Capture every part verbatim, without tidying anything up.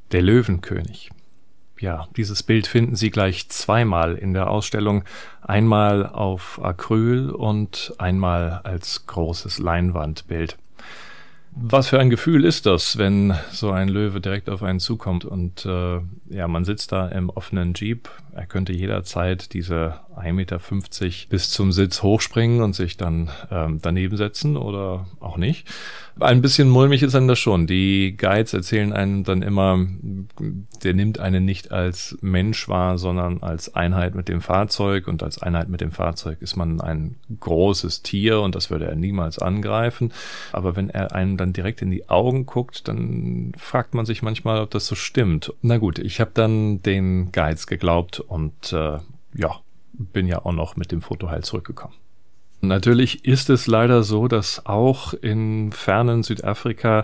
Der Löwenkönig. Ja, dieses Bild finden Sie gleich zweimal in der Ausstellung, einmal auf Acryl und einmal als großes Leinwandbild. Was für ein Gefühl ist das, wenn so ein Löwe direkt auf einen zukommt und äh, ja, man sitzt da im offenen Jeep. Er könnte jederzeit diese ein Meter fünfzig bis zum Sitz hochspringen und sich dann ähm, daneben setzen oder auch nicht. Ein bisschen mulmig ist dann das schon. Die Guides erzählen einem dann immer, der nimmt einen nicht als Mensch wahr, sondern als Einheit mit dem Fahrzeug. Und als Einheit mit dem Fahrzeug ist man ein großes Tier und das würde er niemals angreifen. Aber wenn er einem dann direkt in die Augen guckt, dann fragt man sich manchmal, ob das so stimmt. Na gut, ich habe dann den Guides geglaubt und äh, ja, bin ja auch noch mit dem Foto heil zurückgekommen. Natürlich ist es leider so, dass auch in fernen Südafrika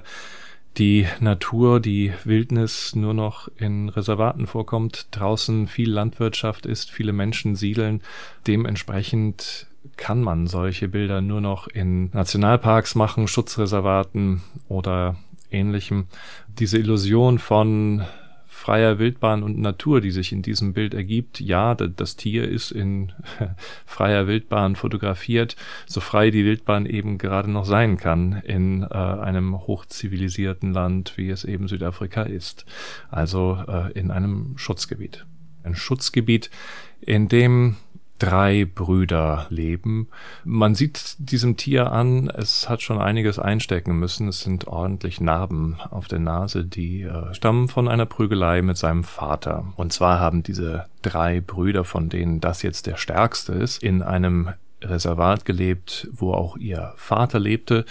die Natur, die Wildnis nur noch in Reservaten vorkommt, draußen viel Landwirtschaft ist, viele Menschen siedeln. Dementsprechend kann man solche Bilder nur noch in Nationalparks machen, Schutzreservaten oder Ähnlichem. Diese Illusion von freier Wildbahn und Natur, die sich in diesem Bild ergibt. Ja, das Tier ist in freier Wildbahn fotografiert, so frei die Wildbahn eben gerade noch sein kann in äh, einem hochzivilisierten Land, wie es eben Südafrika ist. Also äh, in einem Schutzgebiet. Ein Schutzgebiet, in dem drei Brüder leben. Man sieht diesem Tier an, es hat schon einiges einstecken müssen. Es sind ordentlich Narben auf der Nase, die äh, stammen von einer Prügelei mit seinem Vater. Und zwar haben diese drei Brüder, von denen das jetzt der stärkste ist, in einem Reservat gelebt, wo auch ihr Vater lebte.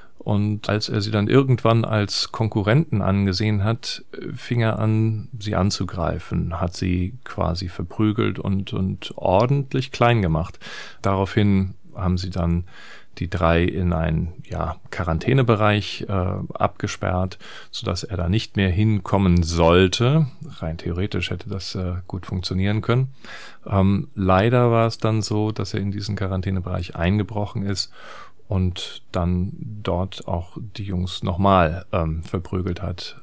Und als er sie dann irgendwann als Konkurrenten angesehen hat, fing er an, sie anzugreifen, hat sie quasi verprügelt und, und ordentlich klein gemacht. Daraufhin haben sie dann die drei in einen ja, Quarantänebereich äh, abgesperrt, sodass er da nicht mehr hinkommen sollte. Rein theoretisch hätte das äh, gut funktionieren können. Ähm, leider war es dann so, dass er in diesen Quarantänebereich eingebrochen ist und dann dort auch die Jungs nochmal ähm, verprügelt hat.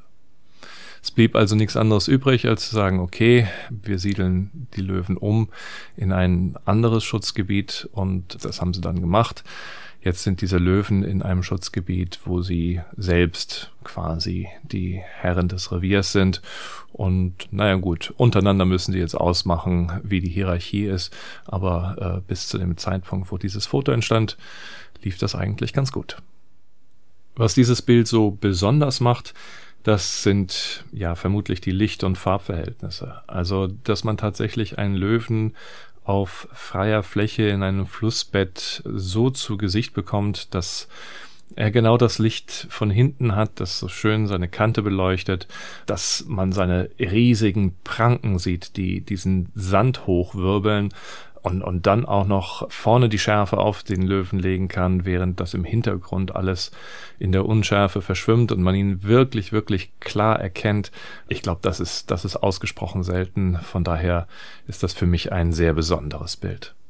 Es blieb also nichts anderes übrig, als zu sagen, okay, wir siedeln die Löwen um in ein anderes Schutzgebiet und das haben sie dann gemacht. Jetzt sind diese Löwen in einem Schutzgebiet, wo sie selbst quasi die Herren des Reviers sind. Und naja gut, untereinander müssen sie jetzt ausmachen, wie die Hierarchie ist. Aber äh, bis zu dem Zeitpunkt, wo dieses Foto entstand, lief das eigentlich ganz gut. Was dieses Bild so besonders macht, das sind ja vermutlich die Licht- und Farbverhältnisse. Also, dass man tatsächlich einen Löwen auf freier Fläche in einem Flussbett so zu Gesicht bekommt, dass er genau das Licht von hinten hat, das so schön seine Kante beleuchtet, dass man seine riesigen Pranken sieht, die diesen Sand hochwirbeln und, und dann auch noch vorne die Schärfe auf den Löwen legen kann, während das im Hintergrund alles in der Unschärfe verschwimmt und man ihn wirklich, wirklich klar erkennt. Ich glaube, das ist, das ist ausgesprochen selten. Von daher ist das für mich ein sehr besonderes Bild.